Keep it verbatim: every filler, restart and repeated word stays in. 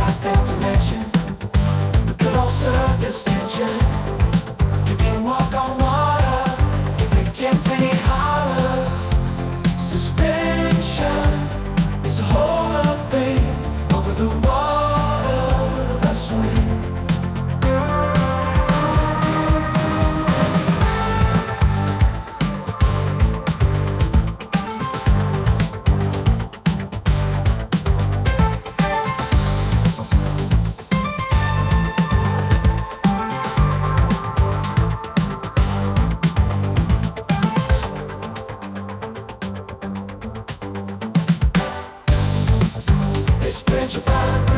I failed to mention the good old surface tension. You can walk on water if it gets any hotter. Suspension is a whole other thing. Over the water I swim. Bridge about